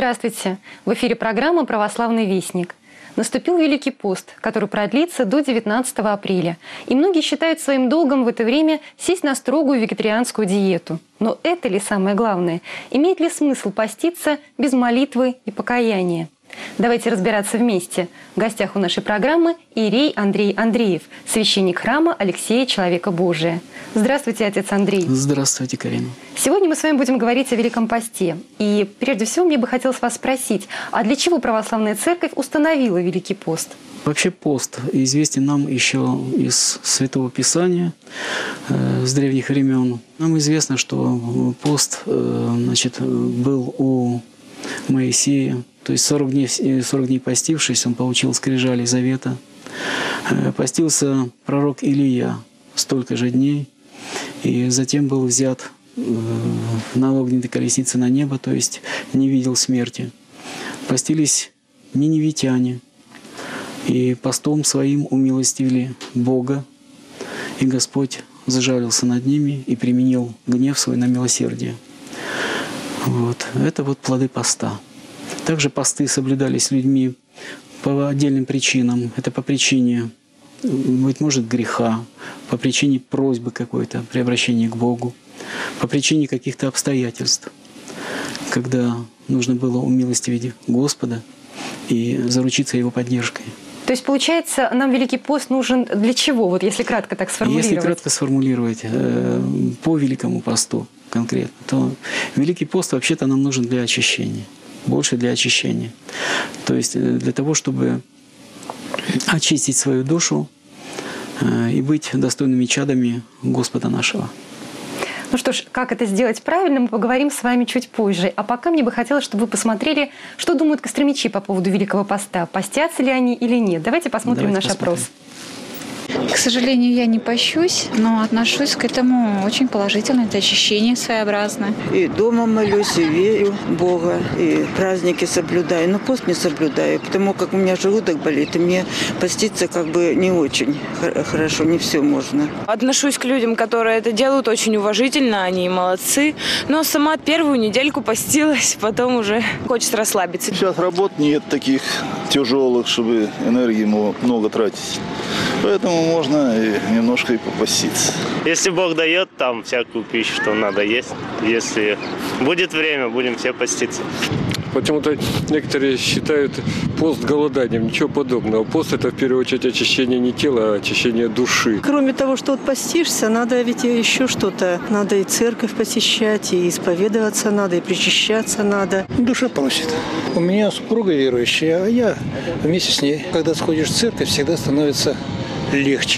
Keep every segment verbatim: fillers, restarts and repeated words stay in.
Здравствуйте! В эфире программа «Православный вестник». Наступил Великий пост, который продлится до девятнадцатого апреля. И многие считают своим долгом в это время сесть на строгую вегетарианскую диету. Но это ли самое главное? Имеет ли смысл поститься без молитвы и покаяния? Давайте разбираться вместе. В гостях у нашей программы иерей Андрей Андреев, священник храма Алексея Человека Божия. Здравствуйте, отец Андрей. Здравствуйте, Карина. Сегодня мы с вами будем говорить о Великом посте. И прежде всего мне бы хотелось вас спросить, а для чего православная церковь установила Великий пост? Вообще пост известен нам еще из Святого Писания, э, с древних времен. Нам известно, что пост э, значит, был у Моисея. То есть сорок дней, сорок дней постившись, он получил скрижали завета. Постился пророк Илия столько же дней, и затем был взят на огненной колеснице на небо, то есть не видел смерти. Постились ниневитяне, и постом своим умилостивили Бога, и Господь зажалился над ними и применил гнев свой на милосердие. Вот. Это вот плоды поста. Также посты соблюдались людьми по отдельным причинам. Это по причине, быть может, греха, по причине просьбы какой-то при обращении к Богу, по причине каких-то обстоятельств, когда нужно было умилостивить Господа и заручиться Его поддержкой. То есть, получается, нам Великий пост нужен для чего? Вот если кратко так сформулировать. Если кратко сформулировать э, по Великому посту конкретно, то Великий пост вообще-то нам нужен для очищения. Больше для очищения. То есть для того, чтобы очистить свою душу и быть достойными чадами Господа нашего. Ну что ж, как это сделать правильно, мы поговорим с вами чуть позже. А пока мне бы хотелось, чтобы вы посмотрели, что думают костромичи по поводу Великого поста. Постятся ли они или нет? Давайте посмотрим Давайте наш посмотрим. опрос. К сожалению, я не пощусь, но отношусь к этому очень положительно. Это очищение своеобразное. И дома молюсь, и верю в Бога, и праздники соблюдаю. Но пост не соблюдаю, потому как у меня желудок болит, и мне поститься как бы не очень хорошо, не все можно. Отношусь к людям, которые это делают, очень уважительно, они много. Но сама первую недельку постилась, потом уже хочется расслабиться. Сейчас работ нет таких тяжелых, чтобы энергии много тратить. Поэтому можно и немножко и попаститься. Если Бог дает там всякую пищу, что надо есть. Если будет время, будем все поститься. Почему-то некоторые считают пост голоданием. Ничего подобного. Пост – это в первую очередь очищение не тела, а очищение души. Кроме того, что вот постишься, надо ведь еще что-то. Надо и церковь посещать, и исповедоваться надо, и причащаться надо. Душа просит. У меня супруга верующая, а я вместе с ней. Когда сходишь в церковь, всегда становится легче.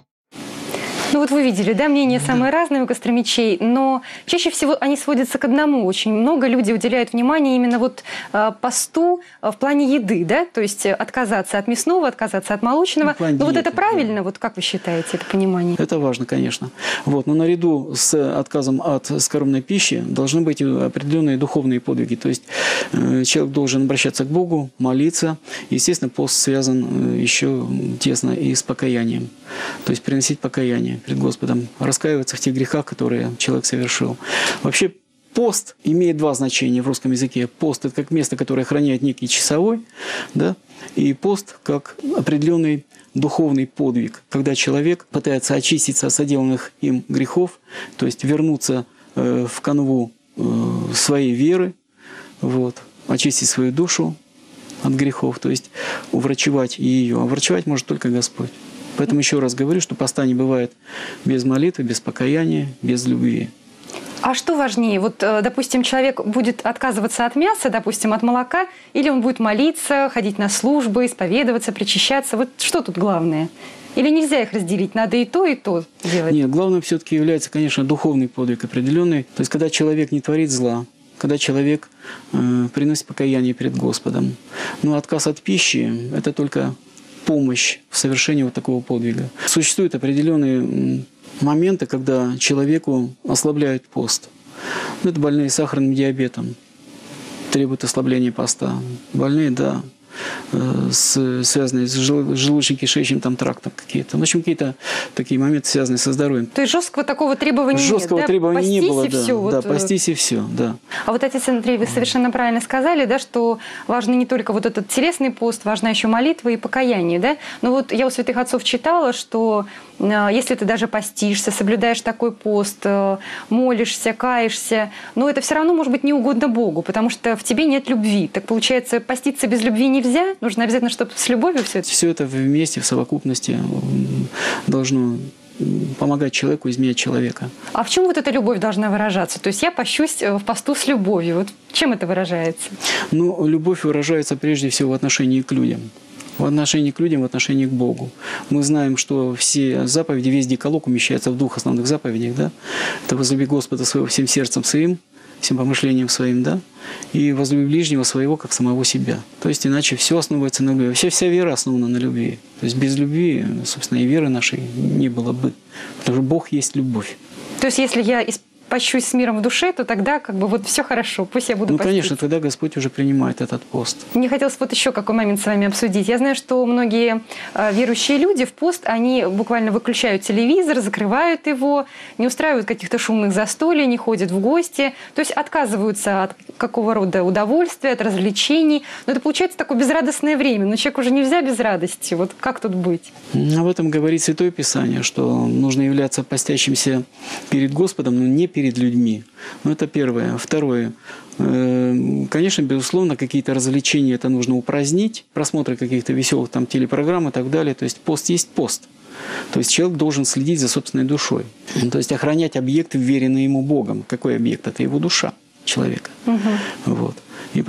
Ну вот вы видели, да, мнения самые разные у костромичей, но чаще всего они сводятся к одному. Очень много людей уделяют внимание именно вот э, посту э, в плане еды, да, то есть отказаться от мясного, отказаться от молочного. Ну, но вот это правильно, да. Вот как вы считаете, это понимание? Это важно, конечно. Вот, но наряду с отказом от скоромной пищи должны быть определенные духовные подвиги. То есть э, человек должен обращаться к Богу, молиться. Естественно, пост связан э, еще тесно и с покаянием. То есть приносить покаяние пред Господом, раскаиваться в тех грехах, которые человек совершил. Вообще пост имеет два значения в русском языке. Пост – это как место, которое охраняет некий часовой, да? И пост как определенный духовный подвиг, когда человек пытается очиститься от соделанных им грехов, то есть вернуться э, в канву э, своей веры, вот, очистить свою душу от грехов, то есть уврачевать ее. А врачевать может только Господь. Поэтому еще раз говорю, что поста не бывает без молитвы, без покаяния, без любви. А что важнее? Вот, допустим, человек будет отказываться от мяса, допустим, от молока, или он будет молиться, ходить на службы, исповедоваться, причащаться? Вот что тут главное? Или нельзя их разделить? Надо и то, и то делать? Нет, главным все-таки является, конечно, духовный подвиг определенный. То есть, когда человек не творит зла, когда человек э, приносит покаяние перед Господом. Но отказ от пищи – это только помощь в совершении вот такого подвига. Существуют определенные моменты, когда человеку ослабляют пост. Это больные сахарным диабетом, требуют ослабления поста. Больные, да, э, с, связанные с жел, желудочно-кишечным там трактом какие-то. В общем, какие-то такие моменты, связанные со здоровьем. То есть жесткого такого требования Жесткого нет, требования да? не было, Постись и да. все. Да, Вот. постись и все, да. А вот, отец Андрей, вы совершенно правильно сказали, да, что важно не только вот этот телесный пост, важна еще молитва и покаяние, да? Но вот я у святых отцов читала, что э, если ты даже постишься, соблюдаешь такой пост, э, молишься, каешься, но это все равно может быть не угодно Богу, потому что в тебе нет любви. Так получается, поститься без любви нельзя? Нужно обязательно, чтобы с любовью все это? Все это вместе, в совокупности должно помогать человеку изменять человека. А в чем вот эта любовь должна выражаться? То есть я пощусь в посту с любовью. Вот чем это выражается? Ну, любовь выражается прежде всего в отношении к людям. В отношении к людям, в отношении к Богу. Мы знаем, что все заповеди, весь декалог умещается в двух основных заповедях. Да? Это возлюби Господа своего всем сердцем своим, всем помышлением своим, да, и возлюби ближнего своего, как самого себя. То есть, иначе все основывается на любви. Вообще вся вера основана на любви. То есть, без любви, собственно, и веры нашей не было бы. Потому что Бог есть любовь. То есть, если я пощусь с миром в душе, то тогда как бы вот все хорошо, пусть я буду Ну, поститься. конечно, тогда Господь уже принимает этот пост. Мне хотелось вот еще какой момент с вами обсудить. Я знаю, что многие э, верующие люди в пост, они буквально выключают телевизор, закрывают его, не устраивают каких-то шумных застолий, не ходят в гости, то есть отказываются от какого рода удовольствия, от развлечений. Но это получается такое безрадостное время. Но человеку уже нельзя без радости. Вот как тут быть? Об этом говорит Святое Писание, что нужно являться постящимся перед Господом, но не перед людьми. Ну, это первое. Второе. Конечно, безусловно, какие-то развлечения это нужно упразднить, просмотры каких-то веселых там телепрограмм и так далее. То есть пост есть пост. То есть человек должен следить за собственной душой. То есть охранять объект, вверенный ему Богом. Какой объект? Это его душа человека. Угу. Вот. И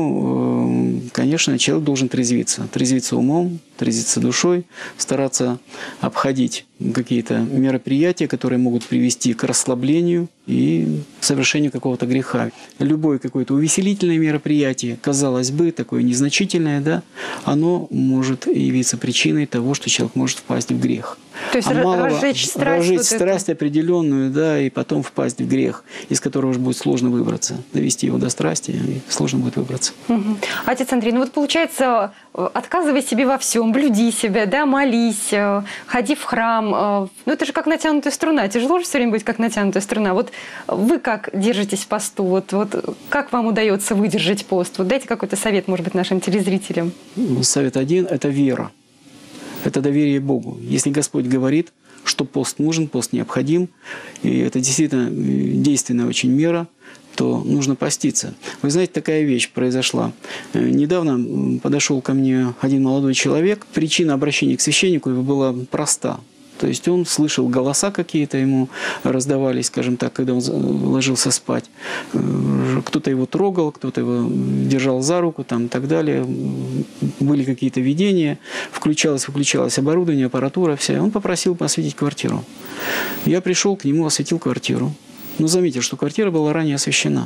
посему, конечно, человек должен трезвиться. Трезвиться умом, трезвиться душой, стараться обходить какие-то мероприятия, которые могут привести к расслаблению и совершению какого-то греха. Любое какое-то увеселительное мероприятие, казалось бы, такое незначительное, да, оно может явиться причиной того, что человек может впасть в грех. То есть а малого, разжечь страсть, разжечь вот страсть определенную, да, и потом впасть в грех, из которого уже будет сложно выбраться. Довести его до страсти, и сложно будет выбраться. Угу. Отец Андрей, ну вот получается, отказывай себе во всем, блюди себя, да, молись, ходи в храм. Ну это же как натянутая струна. Тяжело же все время быть как натянутая струна. Вот вы как держитесь в посту? Вот, вот как вам удается выдержать пост? Вот дайте какой-то совет, может быть, нашим телезрителям. Совет один – это вера. Это доверие Богу. Если Господь говорит, что пост нужен, пост необходим, и это действительно действенная очень мера, то нужно поститься. Вы знаете, такая вещь произошла. Недавно подошел ко мне один молодой человек. Причина обращения к священнику его была проста. То есть он слышал голоса какие-то, ему раздавались, скажем так, когда он ложился спать. Кто-то его трогал, кто-то его держал за руку там, и так далее. Были какие-то видения, включалось, выключалось оборудование, аппаратура вся. Он попросил осветить квартиру. Я пришел к нему, осветил квартиру. Но заметил, что квартира была ранее освещена.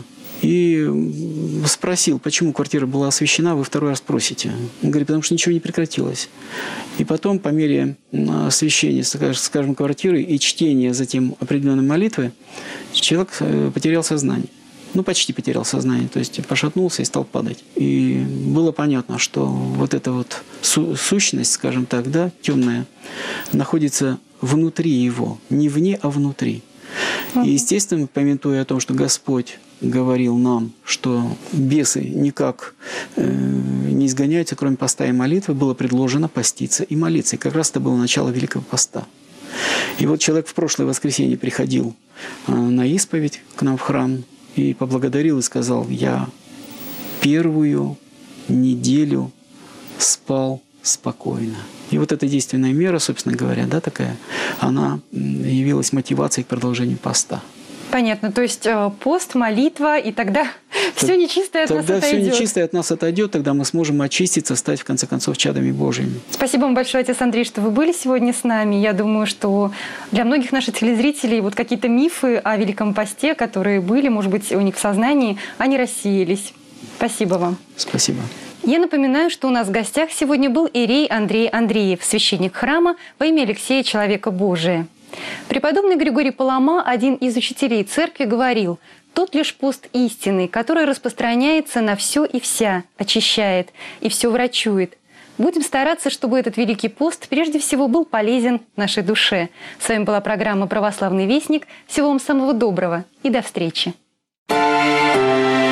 И спросил, почему квартира была освещена, вы второй раз просите. Он говорит, потому что ничего не прекратилось. И потом, по мере освещения, скажем, квартиры и чтения затем определенной молитвы, человек потерял сознание. Ну, почти потерял сознание, то есть пошатнулся и стал падать. И было понятно, что вот эта вот су- сущность, скажем так, да, темная, находится внутри его. Не вне, а внутри. И, естественно, помятуя о том, что Господь говорил нам, что бесы никак э, не изгоняются, кроме поста и молитвы, было предложено поститься и молиться. И как раз это было начало Великого Поста. И вот человек в прошлое воскресенье приходил э, на исповедь к нам в храм и поблагодарил и сказал, я первую неделю спал спокойно. И вот эта действенная мера, собственно говоря, да, такая, она явилась мотивацией к продолжению поста. Понятно. То есть пост, молитва, и тогда все нечистое от нас отойдет. Тогда все нечистое от нас отойдет, тогда мы сможем очиститься, стать, в конце концов, чадами Божьими. Спасибо вам большое, отец Андрей, что вы были сегодня с нами. Я думаю, что для многих наших телезрителей вот какие-то мифы о Великом Посте, которые были, может быть, у них в сознании, они рассеялись. Спасибо вам. Спасибо. Я напоминаю, что у нас в гостях сегодня был иерей Андрей Андреев, священник храма во имя Алексея Человека Божия. Преподобный Григорий Палама, один из учителей церкви, говорил: тот лишь пост истины, который распространяется на все и вся, очищает и все врачует. Будем стараться, чтобы этот Великий пост прежде всего был полезен нашей душе. С вами была программа «Православный вестник». Всего вам самого доброго и до встречи.